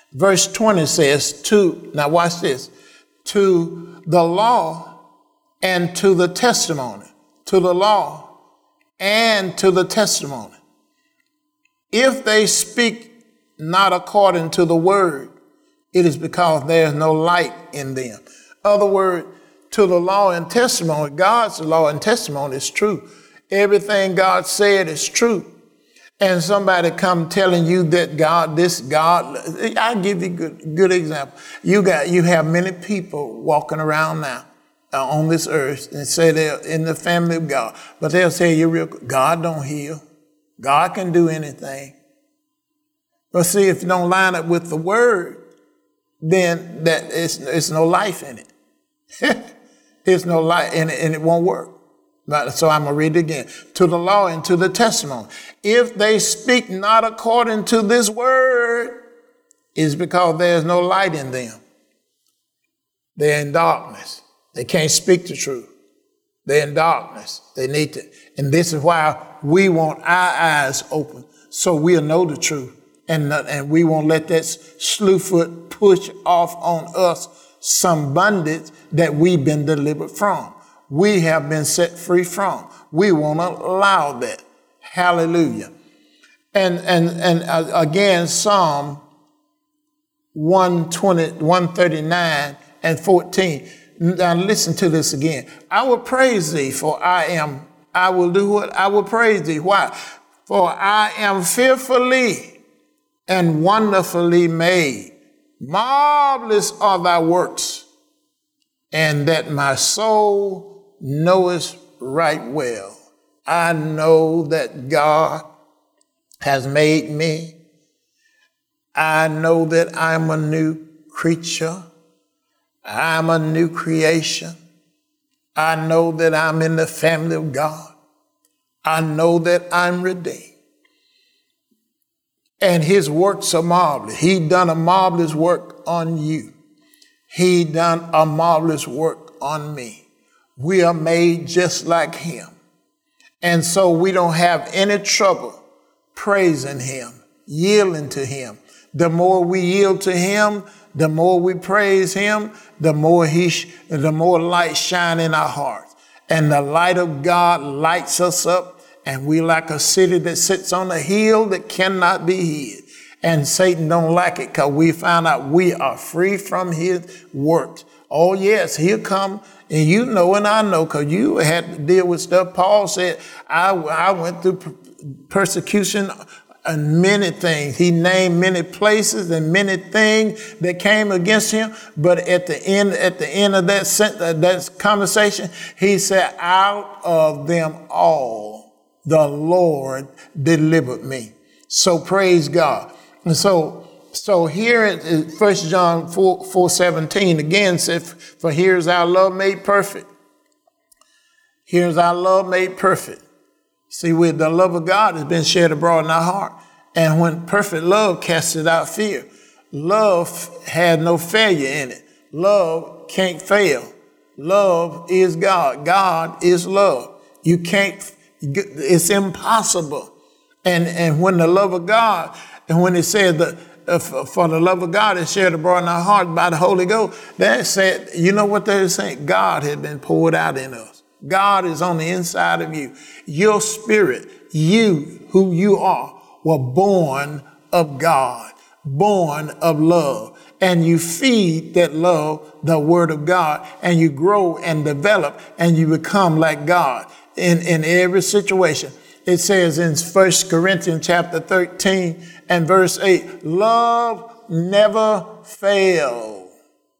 Verse 20 says, now watch this, to the law and to the testimony. To the law and to the testimony. If they speak not according to the word, it is because there is no light in them. Other word, to the law and testimony, God's law and testimony is true. Everything God said is true. And somebody come telling you that God, I'll give you a good example. You have many people walking around now on this earth and say they're in the family of God, but they'll say God don't heal. God can do anything. But see, if you don't line up with the word, then it's no life in it. There's no life in it, and it won't work. So I'm going to read it again. To the law and to the testimony. If they speak not according to this word, it's because there's no light in them. They're in darkness. They can't speak the truth. They're in darkness. They need to. And this is why we want our eyes open, so we'll know the truth. And we won't let that slewfoot push off on us some bondage that we've been delivered from. We have been set free from. We won't allow that. Hallelujah. And again, Psalm 139 and 14. Now listen to this again. I will praise thee, for I will do what? I will praise thee. Why? For I am fearfully and wonderfully made. Marvelous are thy works, and that my soul knoweth right well. I know that God has made me. I know that I'm a new creature. I'm a new creation. I know that I'm in the family of God. I know that I'm redeemed. And his works are marvelous. He done a marvelous work on you. He done a marvelous work on me. We are made just like him. And so we don't have any trouble praising him, yielding to him. The more we yield to him, the more we praise him, the more light shine in our hearts. And the light of God lights us up, and we like a city that sits on a hill that cannot be hid. And Satan don't like it, because we found out we are free from his works. Oh yes, he'll come, and you know and I know, because you had to deal with stuff. Paul said, I went through persecution and many things. He named many places and many things that came against him. But at the end of that conversation, he said, out of them all, the Lord delivered me. So praise God. And so here in 1 John 4:17 again says, for here's our love made perfect. Here's our love made perfect. See, with the love of God has been shed abroad in our heart. And when perfect love casted out fear, love had no failure in it. Love can't fail. Love is God. God is love. It's impossible. And when the love of God, and when it said that for the love of God is shared abroad in our heart by the Holy Ghost, that said, you know what they're saying? God had been poured out in us. God is on the inside of you. Your spirit, you, who you are, were born of God, born of love. And you feed that love, the word of God, and you grow and develop, and you become like God in every situation. It says in 1 Corinthians chapter 13 and verse 8, love never fails.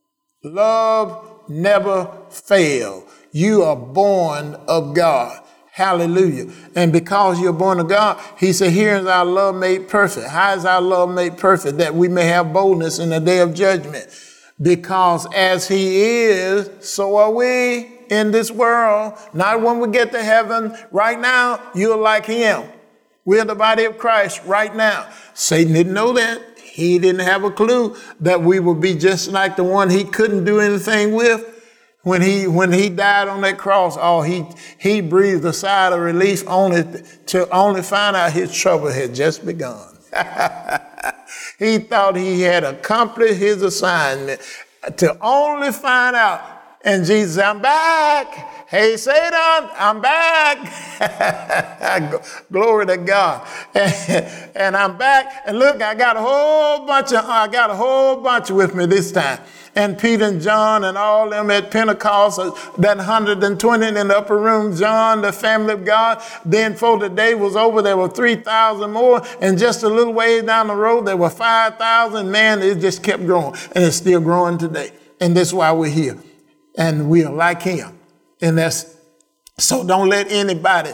Love never fails. You are born of God. Hallelujah. And because you're born of God, he said, here is our love made perfect. How is our love made perfect? That we may have boldness in the day of judgment. Because as he is, so are we in this world. Not when we get to heaven. Right now, you're like him. We're the body of Christ right now. Satan didn't know that. He didn't have a clue that we would be just like the one he couldn't do anything with. When he died on that cross, he breathed a sigh of relief only to find out his trouble had just begun. He thought he had accomplished his assignment to only find out. And Jesus said, I'm back. Hey, Satan, I'm back. Glory to God. And I'm back. And look, I got a whole bunch with me this time. And Peter and John and all them at Pentecost, that 120 in the upper room, John, the family of God. Then before the day was over, there were 3,000 more. And just a little ways down the road, there were 5,000. Man, it just kept growing. And it's still growing today. And that's why we're here. And we are like him. And so don't let anybody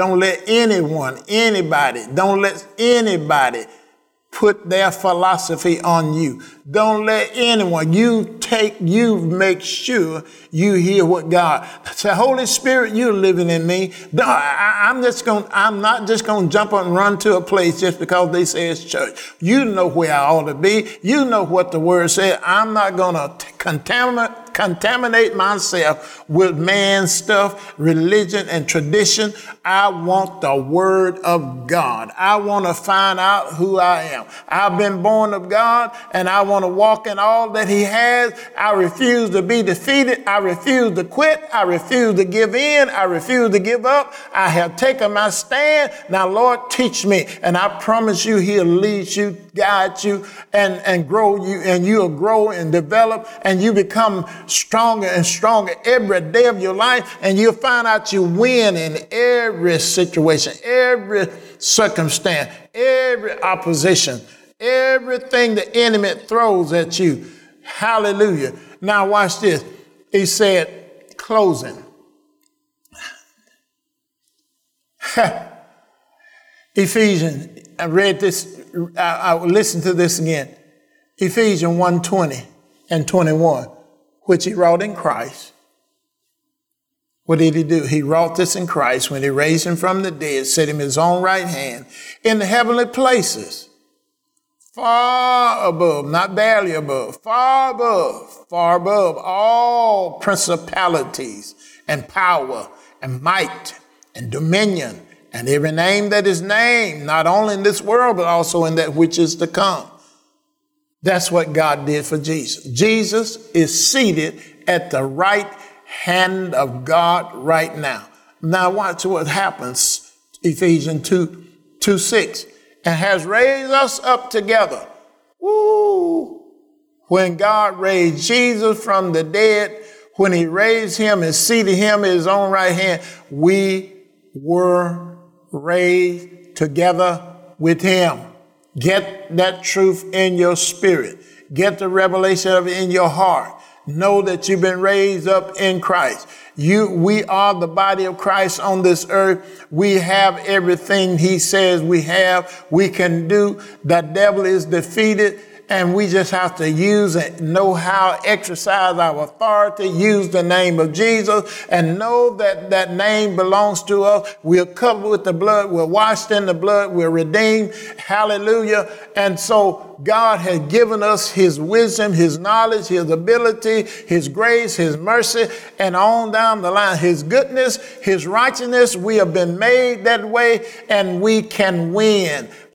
put their philosophy on you. Don't let anyone, you make sure you hear what God say. Holy Spirit, you're living in me. I'm not just going to jump up and run to a place just because they say it's church. You know where I ought to be. You know what the word said. I'm not going to contaminate myself with man's stuff, religion and tradition. I want the word of God. I want to find out who I am. I've been born of God and I want to walk in all that he has. I refuse to be defeated. I refuse to quit. I refuse to give in. I refuse to give up. I have taken my stand. Now, Lord, teach me. And I promise you, he'll lead you, guide you, and grow you. And you'll grow and develop and you become stronger and stronger every day of your life. And you'll find out you win in every situation, every circumstance, every opposition, everything the enemy throws at you. Hallelujah. Now watch this. He said, closing. Ephesians, I read this, I listened to this again. Ephesians 1:20 and 21, which he wrought in Christ. What did he do? He wrought this in Christ when he raised him from the dead, set him his own right hand in the heavenly places, far above, not barely above, far above all principalities and power and might and dominion and every name that is named, not only in this world, but also in that which is to come. That's what God did for Jesus. Jesus is seated at the right hand of God right now. Now watch what happens. Ephesians 2:6, and has raised us up together. Woo! When God raised Jesus from the dead, when he raised him and seated him at his own right hand, we were raised together with him. Get that truth in your spirit. Get the revelation of it in your heart. Know that you've been raised up in Christ. We are the body of Christ on this earth. We have everything he says we have. We can do. The devil is defeated. And we just have to use and know how to exercise our authority, use the name of Jesus, and know that that name belongs to us. We're covered with the blood. We're washed in the blood. We're redeemed. Hallelujah. And so God has given us his wisdom, his knowledge, his ability, his grace, his mercy, and on down the line, his goodness, his righteousness. We have been made that way, and we can win.